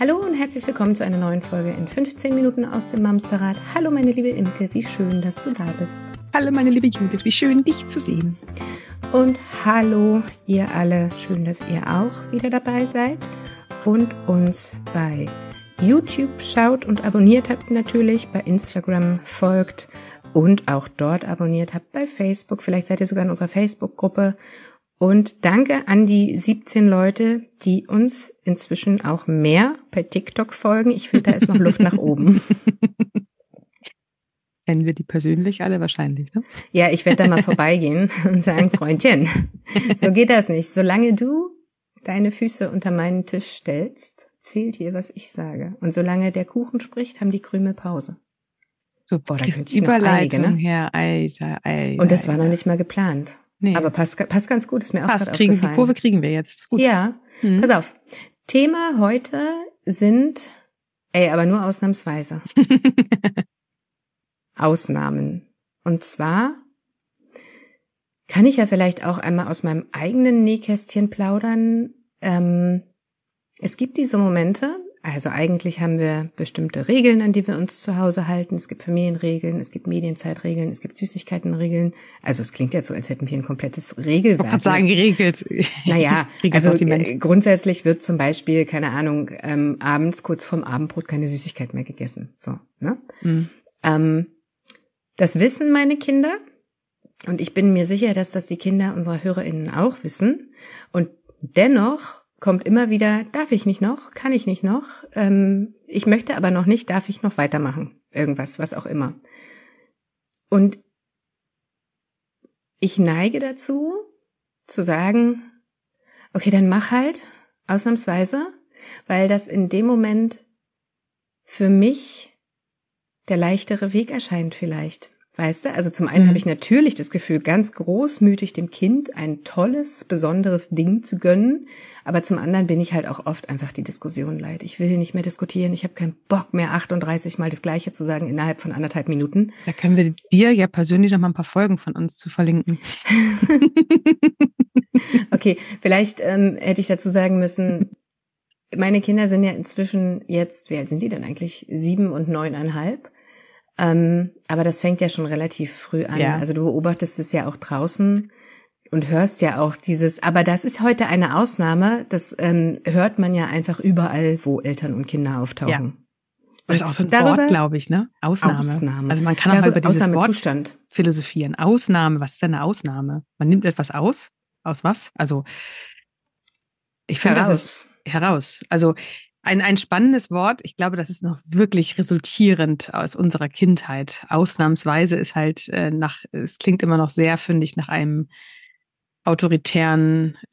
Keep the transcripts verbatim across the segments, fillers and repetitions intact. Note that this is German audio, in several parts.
Hallo und herzlich willkommen zu einer neuen Folge in fünfzehn Minuten aus dem Mamsterrad. Hallo meine liebe Imke, wie schön, dass du da bist. Hallo meine liebe Judith, wie schön, dich zu sehen. Und hallo ihr alle, schön, dass ihr auch wieder dabei seid und uns bei YouTube schaut und abonniert habt natürlich, bei Instagram folgt und auch dort abonniert habt, bei Facebook, vielleicht seid ihr sogar in unserer Facebook-Gruppe. Und danke an die siebzehn Leute, die uns inzwischen auch mehr bei TikTok folgen. Ich finde, da ist noch Luft nach oben. Kennen wir die persönlich alle wahrscheinlich, ne? Ja, ich werde da mal vorbeigehen und sagen, Freundchen, so geht das nicht. Solange du deine Füße unter meinen Tisch stellst, zählt hier, was ich sage. Und solange der Kuchen spricht, haben die Krümel Pause. So, boah, da kriegst Überleitung einige, ne? her. Alter, Alter, und das war noch nicht mal geplant. Nee. Aber passt, passt ganz gut, ist mir auch gerade kriegen, aufgefallen. Die Kurve kriegen wir jetzt. Ist gut. Ja, mhm. Pass auf. Thema heute sind, ey, aber nur ausnahmsweise. Ausnahmen. Und zwar kann ich ja vielleicht auch einmal aus meinem eigenen Nähkästchen plaudern. Ähm, es gibt diese Momente, also eigentlich haben wir bestimmte Regeln, an die wir uns zu Hause halten. Es gibt Familienregeln, es gibt Medienzeitregeln, es gibt Süßigkeitenregeln. Also es klingt jetzt so, als hätten wir ein komplettes Regelwerk. Ich kann sagen, geregelt. Naja, also äh, grundsätzlich wird zum Beispiel, keine Ahnung, ähm, abends kurz vorm Abendbrot keine Süßigkeit mehr gegessen. So, ne? Mhm. Ähm, das wissen meine Kinder und ich bin mir sicher, dass das die Kinder unserer HörerInnen auch wissen. Und dennoch kommt immer wieder, darf ich nicht noch, kann ich nicht noch, ähm, ich möchte aber noch nicht, darf ich noch weitermachen, irgendwas, was auch immer. Und ich neige dazu, zu sagen, okay, dann mach halt, ausnahmsweise, weil das in dem Moment für mich der leichtere Weg erscheint vielleicht. Weißt du, also zum einen mhm. habe ich natürlich das Gefühl, ganz großmütig dem Kind ein tolles, besonderes Ding zu gönnen, aber zum anderen bin ich halt auch oft einfach die Diskussion leid. Ich will nicht mehr diskutieren, ich habe keinen Bock mehr, achtunddreißig Mal das Gleiche zu sagen innerhalb von anderthalb Minuten. Da können wir dir ja persönlich noch mal ein paar Folgen von uns zu verlinken. Okay, vielleicht ähm, hätte ich dazu sagen müssen, meine Kinder sind ja inzwischen jetzt, wie alt sind die denn eigentlich? Sieben und neuneinhalb. Ähm, aber das fängt ja schon relativ früh an. Ja. Also du beobachtest es ja auch draußen und hörst ja auch dieses, aber das ist heute eine Ausnahme, das ähm, hört man ja einfach überall, wo Eltern und Kinder auftauchen. Ja. Das ist auch so ein darüber, Wort, glaube ich, ne? Ausnahme. Ausnahme. Also man kann auch darüber, mal über dieses Ausnahmezustand Wort philosophieren. Ausnahme, was ist denn eine Ausnahme? Man nimmt etwas aus? Aus was? Also ich finde, das ist heraus. Also Ein, ein spannendes Wort, ich glaube, das ist noch wirklich resultierend aus unserer Kindheit. Ausnahmsweise ist halt äh, nach, es klingt immer noch sehr, finde ich, nach einem autoritären,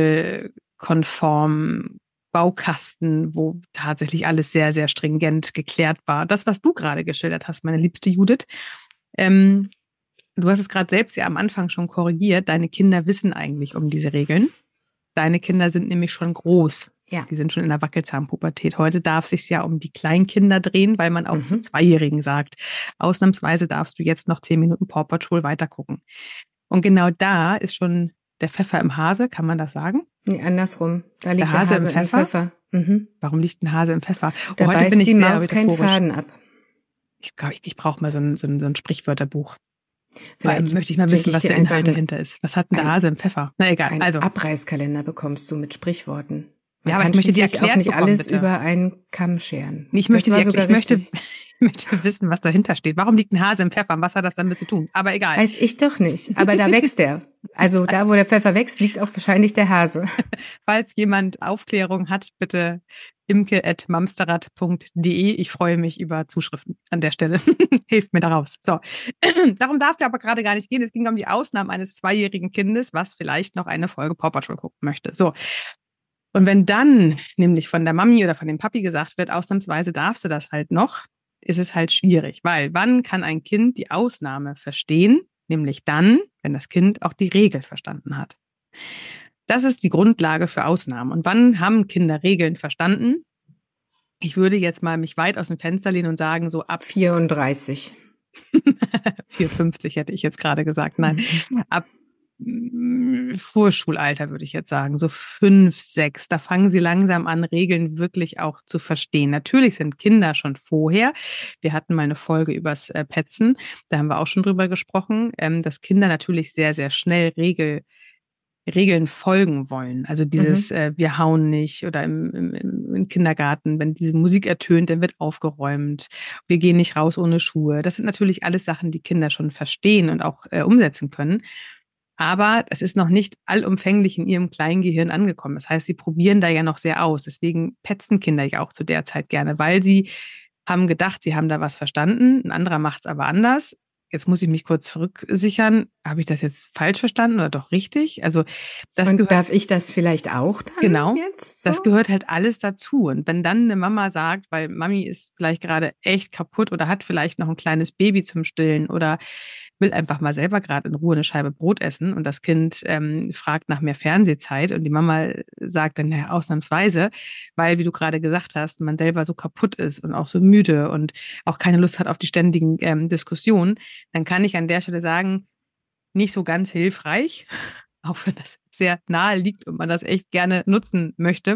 regelkonformen Baukasten, wo tatsächlich alles sehr, sehr stringent geklärt war. Das, was du gerade geschildert hast, meine liebste Judith, ähm, du hast es gerade selbst ja am Anfang schon korrigiert, deine Kinder wissen eigentlich um diese Regeln. Deine Kinder sind nämlich schon groß. Ja. Die sind schon in der Wackelzahnpubertät. Heute darf es sich ja um die Kleinkinder drehen, weil man auch mhm. zu Zweijährigen sagt, ausnahmsweise darfst du jetzt noch zehn Minuten Paw Patrol weitergucken. Und genau da ist schon der Pfeffer im Hase, kann man das sagen? Nee, andersrum. Da liegt der Hase, der Hase im Pfeffer. Im Pfeffer. Mhm. Warum liegt ein Hase im Pfeffer? Da heute beißt bin ich die sehr Maus keinen Faden ab. Ich glaube, ich, ich brauche mal so ein, so ein, so ein Sprichwörterbuch. Vielleicht Vor möchte ich mal wissen, was der Inhalt dahinter ist. Was hat denn der Hase im Pfeffer? Na egal. Ein also Abreißkalender bekommst du mit Sprichworten. Man ja, aber kann ich möchte die auch nicht bekommen, alles bitte. über einen Kamm scheren. Ich möchte, die, ich, möchte, ich möchte wissen, was dahinter steht. Warum liegt ein Hase im Pfeffer? Was hat das damit zu tun? Aber egal. Weiß ich doch nicht. Aber da wächst er. Also da, wo der Pfeffer wächst, liegt auch wahrscheinlich der Hase. Falls jemand Aufklärung hat, bitte imke at mamsterrad punkt de. Ich freue mich über Zuschriften an der Stelle. Hilft mir da raus. So. Darum darf es ja aber gerade gar nicht gehen. Es ging um die Ausnahmen eines zweijährigen Kindes, was vielleicht noch eine Folge Paw Patrol gucken möchte. So. Und wenn dann nämlich von der Mami oder von dem Papi gesagt wird, ausnahmsweise darfst du das halt noch, ist es halt schwierig. Weil wann kann ein Kind die Ausnahme verstehen? Nämlich dann, wenn das Kind auch die Regel verstanden hat. Das ist die Grundlage für Ausnahmen. Und wann haben Kinder Regeln verstanden? Ich würde jetzt mal mich weit aus dem Fenster lehnen und sagen, so ab vierunddreißig. vierundfünfzig hätte ich jetzt gerade gesagt. Nein, ab Vorschulalter, würde ich jetzt sagen, so fünf, sechs, da fangen sie langsam an, Regeln wirklich auch zu verstehen. Natürlich sind Kinder schon vorher, wir hatten mal eine Folge übers äh, Petzen, da haben wir auch schon drüber gesprochen, ähm, dass Kinder natürlich sehr, sehr schnell Regel Regeln folgen wollen. Also dieses, Mhm. äh, wir hauen nicht oder im, im, im Kindergarten, wenn diese Musik ertönt, dann wird aufgeräumt. Wir gehen nicht raus ohne Schuhe. Das sind natürlich alles Sachen, die Kinder schon verstehen und auch äh, umsetzen können. Aber es ist noch nicht allumfänglich in ihrem kleinen Gehirn angekommen. Das heißt, sie probieren da ja noch sehr aus. Deswegen petzen Kinder ja auch zu der Zeit gerne, weil sie haben gedacht, sie haben da was verstanden. Ein anderer macht es aber anders. Jetzt muss ich mich kurz zurücksichern. Habe ich das jetzt falsch verstanden oder doch richtig? Also das Und gehört, darf ich das vielleicht auch dann genau, jetzt so? das gehört halt alles dazu. Und wenn dann eine Mama sagt, weil Mami ist vielleicht gerade echt kaputt oder hat vielleicht noch ein kleines Baby zum Stillen oder will einfach mal selber gerade in Ruhe eine Scheibe Brot essen und das Kind ähm, fragt nach mehr Fernsehzeit und die Mama sagt dann, naja, ausnahmsweise, weil, wie du gerade gesagt hast, man selber so kaputt ist und auch so müde und auch keine Lust hat auf die ständigen ähm, Diskussionen, dann kann ich an der Stelle sagen, nicht so ganz hilfreich, auch wenn das sehr nahe liegt und man das echt gerne nutzen möchte,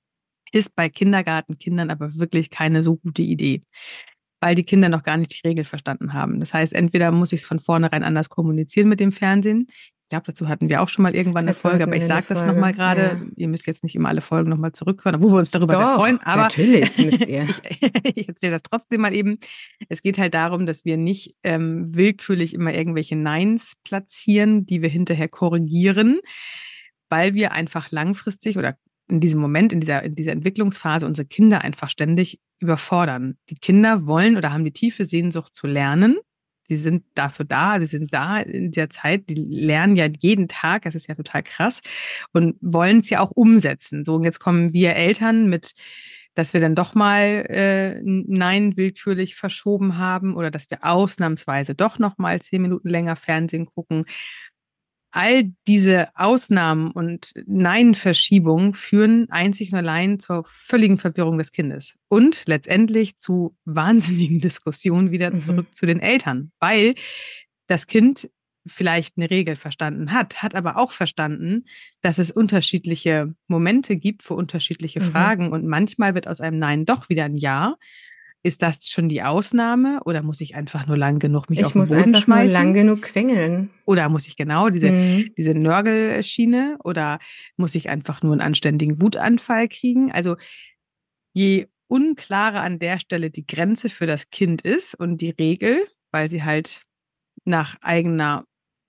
ist bei Kindergartenkindern aber wirklich keine so gute Idee, weil die Kinder noch gar nicht die Regel verstanden haben. Das heißt, entweder muss ich es von vornherein anders kommunizieren mit dem Fernsehen. Ich glaube, dazu hatten wir auch schon mal irgendwann eine Dazu Folge, hatten aber wir ich eine sage das nochmal Folge. gerade. Ja. Ihr müsst jetzt nicht immer alle Folgen nochmal zurückhören, obwohl wir uns darüber sehr freuen. Doch, Aber natürlich müsst ihr. ich, ich erzähle das trotzdem mal eben. Es geht halt darum, dass wir nicht ähm, willkürlich immer irgendwelche Neins platzieren, die wir hinterher korrigieren, weil wir einfach langfristig oder in diesem Moment, in dieser, in dieser Entwicklungsphase unsere Kinder einfach ständig überfordern. Die Kinder wollen oder haben die tiefe Sehnsucht zu lernen. Sie sind dafür da, sie sind da in der Zeit, die lernen ja jeden Tag, das ist ja total krass, und wollen es ja auch umsetzen. So, und jetzt kommen wir Eltern mit, dass wir dann doch mal äh, Nein willkürlich verschoben haben oder dass wir ausnahmsweise doch noch mal zehn Minuten länger Fernsehen gucken. All diese Ausnahmen und Nein-Verschiebungen führen einzig und allein zur völligen Verwirrung des Kindes und letztendlich zu wahnsinnigen Diskussionen wieder Mhm. zurück zu den Eltern, weil das Kind vielleicht eine Regel verstanden hat, hat aber auch verstanden, dass es unterschiedliche Momente gibt für unterschiedliche Mhm. Fragen und manchmal wird aus einem Nein doch wieder ein Ja. Ist das schon die Ausnahme oder muss ich einfach nur lang genug mich Ich auf den muss Boden einfach nur schmeißen? lang genug quengeln. Oder muss ich genau diese, Mhm. diese Nörgelschiene oder muss ich einfach nur einen anständigen Wutanfall kriegen? Also je unklarer an der Stelle die Grenze für das Kind ist und die Regel, weil sie halt nach eigener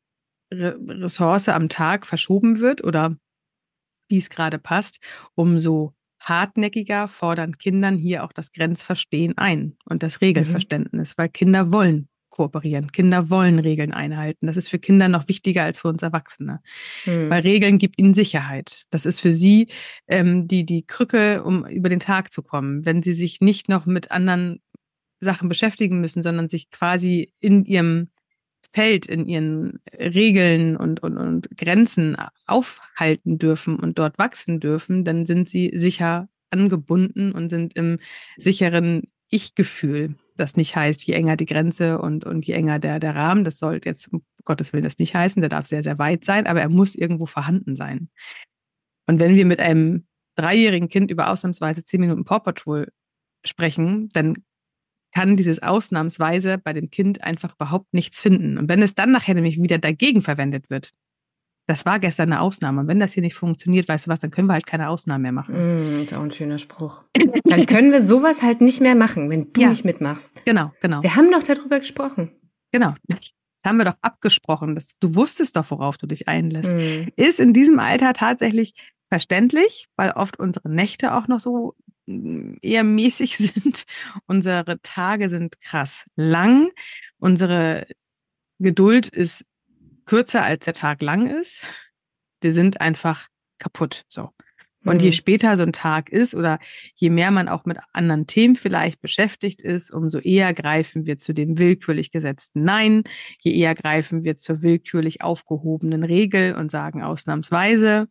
Re- Ressource am Tag verschoben wird oder wie es gerade passt, umso hartnäckiger fordern Kindern hier auch das Grenzverstehen ein und das Regelverständnis, weil Kinder wollen kooperieren, Kinder wollen Regeln einhalten. Das ist für Kinder noch wichtiger als für uns Erwachsene, Mhm. weil Regeln gibt ihnen Sicherheit. Das ist für sie ähm, die, die Krücke, um über den Tag zu kommen. Wenn sie sich nicht noch mit anderen Sachen beschäftigen müssen, sondern sich quasi in ihrem Feld, in ihren Regeln und, und, und Grenzen aufhalten dürfen und dort wachsen dürfen, dann sind sie sicher angebunden und sind im sicheren Ich-Gefühl. Das nicht heißt, je enger die Grenze und, und je enger der, der Rahmen, das sollte jetzt, um Gottes Willen, das nicht heißen, der darf sehr, sehr weit sein, aber er muss irgendwo vorhanden sein. Und wenn wir mit einem dreijährigen Kind über ausnahmsweise zehn Minuten Paw Patrol sprechen, dann kann dieses ausnahmsweise bei dem Kind einfach überhaupt nichts finden. Und wenn es dann nachher nämlich wieder dagegen verwendet wird, das war gestern eine Ausnahme. Und wenn das hier nicht funktioniert, weißt du was, dann können wir halt keine Ausnahmen mehr machen. Mm, ist auch ein schöner Spruch. Dann können wir sowas halt nicht mehr machen, wenn du Ja. nicht mitmachst. Genau, genau, Wir haben doch darüber gesprochen. genau. Das haben wir doch abgesprochen. Das, du wusstest doch, worauf du dich einlässt. Mm. Ist in diesem Alter tatsächlich verständlich, weil oft unsere Nächte auch noch so eher mäßig sind. Unsere Tage sind krass lang. Unsere Geduld ist kürzer, als der Tag lang ist. Wir sind einfach kaputt. So. Und je Mm. später so ein Tag ist oder je mehr man auch mit anderen Themen vielleicht beschäftigt ist, umso eher greifen wir zu dem willkürlich gesetzten Nein, je eher greifen wir zur willkürlich aufgehobenen Regel und sagen ausnahmsweise.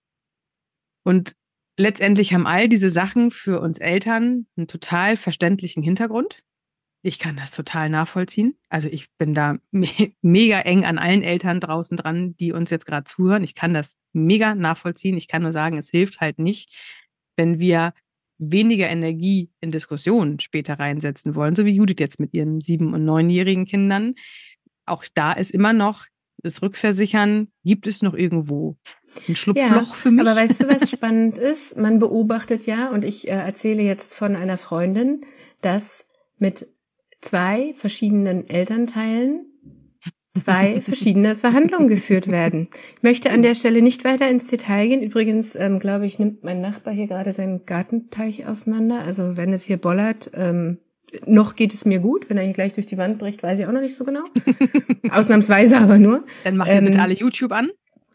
Und letztendlich haben all diese Sachen für uns Eltern einen total verständlichen Hintergrund. Ich kann das total nachvollziehen. Also ich bin da me mega eng an allen Eltern draußen dran, die uns jetzt gerade zuhören. Ich kann das mega nachvollziehen. Ich kann nur sagen, es hilft halt nicht, wenn wir weniger Energie in Diskussionen später reinsetzen wollen, so wie Judith jetzt mit ihren sieben- und neunjährigen Kindern. Auch da ist immer noch das Rückversichern, gibt es noch irgendwo ein Schlupfloch Ja, für mich? aber weißt du, was spannend ist? Man beobachtet ja, und ich äh, erzähle jetzt von einer Freundin, dass mit zwei verschiedenen Elternteilen zwei verschiedene Verhandlungen geführt werden. Ich möchte an der Stelle nicht weiter ins Detail gehen. Übrigens, ähm, glaube ich, nimmt mein Nachbar hier gerade seinen Gartenteich auseinander. Also wenn es hier bollert, ähm, noch geht es mir gut. Wenn er hier gleich durch die Wand bricht, weiß ich auch noch nicht so genau. Ausnahmsweise aber nur. Dann macht ihr ähm, bitte alle YouTube an.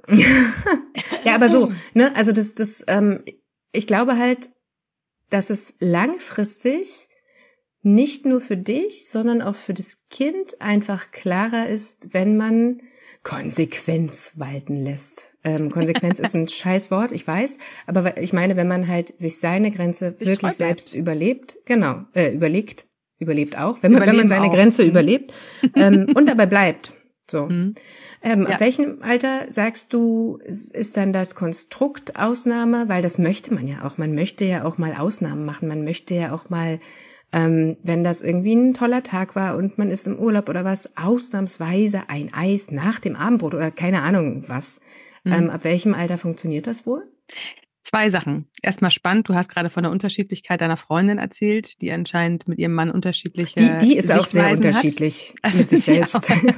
Ja, aber so, ne, also das, das, ähm, ich glaube halt, dass es langfristig nicht nur für dich, sondern auch für das Kind einfach klarer ist, wenn man Konsequenz walten lässt. Ähm, Konsequenz ist ein Scheißwort, ich weiß, aber ich meine, wenn man halt sich seine Grenze sich wirklich selbst überlebt, genau, äh, überlegt, überlebt auch, wenn man, wenn man seine auch. Grenze mhm. überlebt ähm, und dabei bleibt. So. Mhm. Ähm, ja. Ab welchem Alter sagst du, ist dann das Konstrukt Ausnahme? Weil das möchte man ja auch. Man möchte ja auch mal Ausnahmen machen. Man möchte ja auch mal, ähm, wenn das irgendwie ein toller Tag war und man ist im Urlaub oder was, ausnahmsweise ein Eis nach dem Abendbrot oder keine Ahnung was. Mhm. Ähm, ab welchem Alter funktioniert das wohl? Zwei Sachen. Erstmal spannend, du hast gerade von der Unterschiedlichkeit deiner Freundin erzählt, die anscheinend mit ihrem Mann unterschiedliche Die, die ist auch sehr unterschiedlich also mit sich selbst.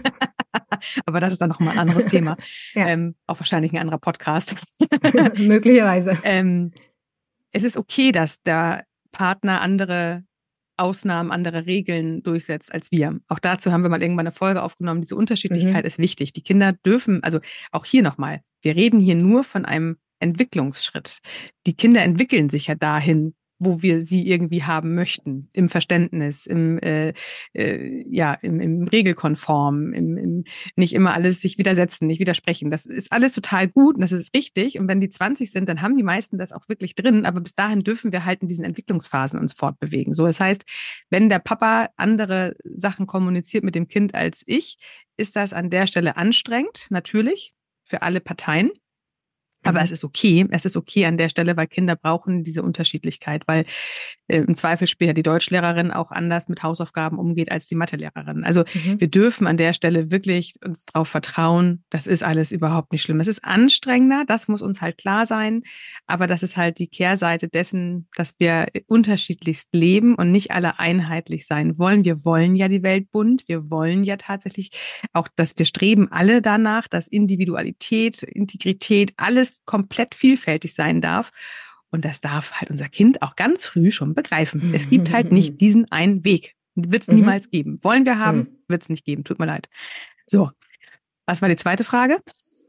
Aber das ist dann nochmal ein anderes Thema. Ja. Ähm, auch wahrscheinlich ein anderer Podcast. Möglicherweise. Ähm, es ist okay, dass der Partner andere Ausnahmen, andere Regeln durchsetzt als wir. Auch dazu haben wir mal irgendwann eine Folge aufgenommen. Diese Unterschiedlichkeit mhm. ist wichtig. Die Kinder dürfen, also auch hier nochmal, wir reden hier nur von einem Entwicklungsschritt. Die Kinder entwickeln sich ja dahin, wo wir sie irgendwie haben möchten, im Verständnis, im äh, äh, ja, im, im Regelkonform, im, im nicht immer alles sich widersetzen, nicht widersprechen. Das ist alles total gut und das ist richtig. Und wenn die zwanzig sind, dann haben die meisten das auch wirklich drin. Aber bis dahin dürfen wir halt in diesen Entwicklungsphasen uns fortbewegen. So, das heißt, wenn der Papa andere Sachen kommuniziert mit dem Kind als ich, ist das an der Stelle anstrengend, natürlich, für alle Parteien. Aber es ist okay, es ist okay an der Stelle, weil Kinder brauchen diese Unterschiedlichkeit, weil äh, im Zweifel später die Deutschlehrerin auch anders mit Hausaufgaben umgeht als die Mathelehrerin. Also mhm. wir dürfen an der Stelle wirklich uns darauf vertrauen, das ist alles überhaupt nicht schlimm. Es ist anstrengender, das muss uns halt klar sein, aber das ist halt die Kehrseite dessen, dass wir unterschiedlichst leben und nicht alle einheitlich sein wollen. Wir wollen ja die Welt bunt, wir wollen ja tatsächlich auch, dass wir streben alle danach, dass Individualität, Integrität, alles komplett vielfältig sein darf. Und das darf halt unser Kind auch ganz früh schon begreifen. Es gibt halt nicht diesen einen Weg. Wird es niemals geben. Wollen wir haben, wird es nicht geben. Tut mir leid. So, was war die zweite Frage?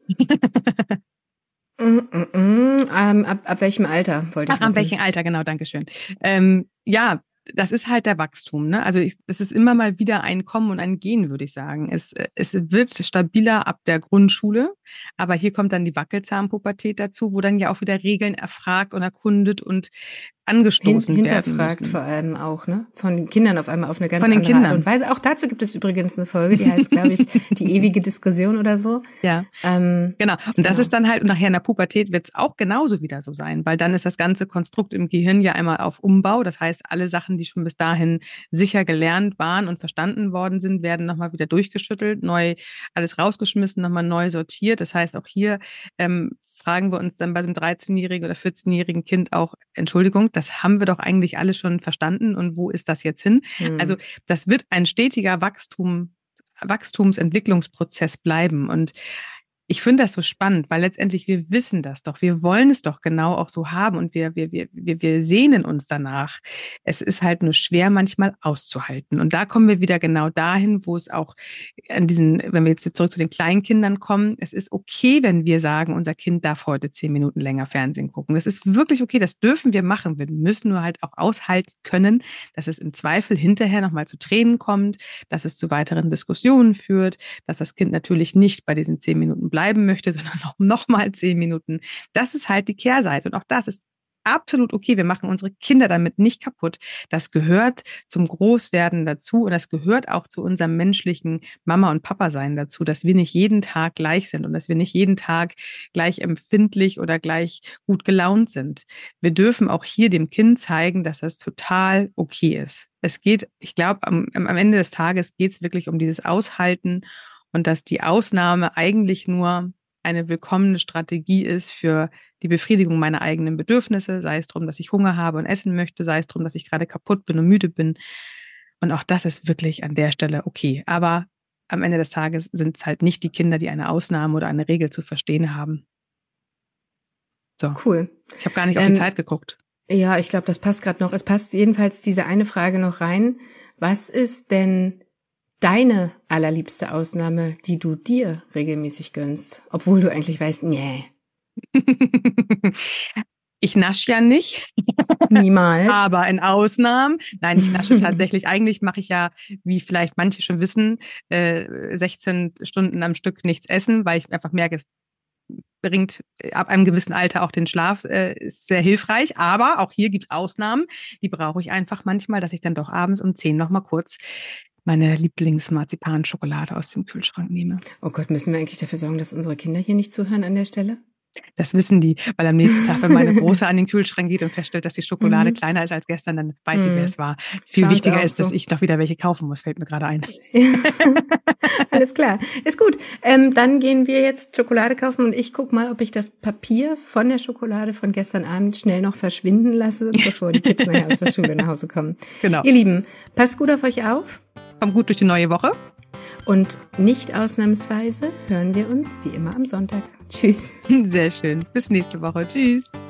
mm, mm, mm. Ähm, ab, ab welchem Alter wollte ich Ach, wissen? Ab welchem Alter, genau, Dankeschön. Ähm, ja, das ist halt der Wachstum, ne? Also es ist immer mal wieder ein Kommen und ein Gehen, würde ich sagen. Es, es wird stabiler ab der Grundschule, aber hier kommt dann die Wackelzahnpubertät dazu, wo dann ja auch wieder Regeln erfragt und erkundet und angestoßen Hin, werden hinterfragt müssen. vor allem auch, ne? Von den Kindern auf einmal auf eine ganz Von den andere Kindern. Art und Weise. Auch dazu gibt es übrigens eine Folge, die heißt, glaube ich, die ewige Diskussion oder so. Ja, ähm, genau. Und das genau. ist dann halt, und nachher in der Pubertät wird es auch genauso wieder so sein, weil dann ist das ganze Konstrukt im Gehirn ja einmal auf Umbau. Das heißt, alle Sachen, die schon bis dahin sicher gelernt waren und verstanden worden sind, werden nochmal wieder durchgeschüttelt, neu alles rausgeschmissen, nochmal neu sortiert. Das heißt, auch hier ähm, fragen wir uns dann bei einem dreizehnjährigen oder vierzehnjährigen Kind auch, Entschuldigung, das haben wir doch eigentlich alle schon verstanden und wo ist das jetzt hin? Hm. Also das wird ein stetiger Wachstum, Wachstumsentwicklungsprozess bleiben und ich finde das so spannend, weil letztendlich wir wissen das doch. Wir wollen es doch genau auch so haben und wir, wir, wir, wir, wir sehnen uns danach. Es ist halt nur schwer manchmal auszuhalten. Und da kommen wir wieder genau dahin, wo es auch an diesen, wenn wir jetzt zurück zu den Kleinkindern kommen, es ist okay, wenn wir sagen, unser Kind darf heute zehn Minuten länger Fernsehen gucken. Das ist wirklich okay, das dürfen wir machen. Wir müssen nur halt auch aushalten können, dass es im Zweifel hinterher nochmal zu Tränen kommt, dass es zu weiteren Diskussionen führt, dass das Kind natürlich nicht bei diesen zehn Minuten bleibt bleiben möchte, sondern noch, noch mal zehn Minuten. Das ist halt die Kehrseite. Und auch das ist absolut okay. Wir machen unsere Kinder damit nicht kaputt. Das gehört zum Großwerden dazu und das gehört auch zu unserem menschlichen Mama- und Papa-Sein dazu, dass wir nicht jeden Tag gleich sind und dass wir nicht jeden Tag gleich empfindlich oder gleich gut gelaunt sind. Wir dürfen auch hier dem Kind zeigen, dass das total okay ist. Es geht, ich glaube, am, am Ende des Tages geht es wirklich um dieses Aushalten und dass die Ausnahme eigentlich nur eine willkommene Strategie ist für die Befriedigung meiner eigenen Bedürfnisse, sei es darum, dass ich Hunger habe und essen möchte, sei es darum, dass ich gerade kaputt bin und müde bin. Und auch das ist wirklich an der Stelle okay. Aber am Ende des Tages sind es halt nicht die Kinder, die eine Ausnahme oder eine Regel zu verstehen haben. So. Cool. Ich habe gar nicht auf ähm, die Zeit geguckt. Ja, ich glaube, das passt gerade noch. Es passt jedenfalls diese eine Frage noch rein. Was ist denn deine allerliebste Ausnahme, die du dir regelmäßig gönnst, obwohl du eigentlich weißt, nee. Ich nasche ja nicht. Niemals. Aber in Ausnahmen. Nein, ich nasche tatsächlich. Eigentlich mache ich ja, wie vielleicht manche schon wissen, äh, sechzehn Stunden am Stück nichts essen, weil ich einfach merke, es bringt ab einem gewissen Alter auch den Schlaf, äh, ist sehr hilfreich. Aber auch hier gibt es Ausnahmen, die brauche ich einfach manchmal, dass ich dann doch abends um zehn noch mal kurz meine Lieblings-Marzipan-Schokolade aus dem Kühlschrank nehme. Oh Gott, müssen wir eigentlich dafür sorgen, dass unsere Kinder hier nicht zuhören an der Stelle? Das wissen die, weil am nächsten Tag, wenn meine Große an den Kühlschrank geht und feststellt, dass die Schokolade Mhm. kleiner ist als gestern, dann weiß sie, Mhm. wer es war. Viel War uns wichtiger auch ist, dass so. ich noch wieder welche kaufen muss, fällt mir gerade ein. Alles klar, ist gut. Ähm, dann gehen wir jetzt Schokolade kaufen und ich guck mal, ob ich das Papier von der Schokolade von gestern Abend schnell noch verschwinden lasse, bevor die Kids nachher aus der Schule nach Hause kommen. Genau. Ihr Lieben, passt gut auf euch auf. Kommt gut durch die neue Woche. Und nicht ausnahmsweise hören wir uns wie immer am Sonntag. Tschüss. Sehr schön. Bis nächste Woche. Tschüss.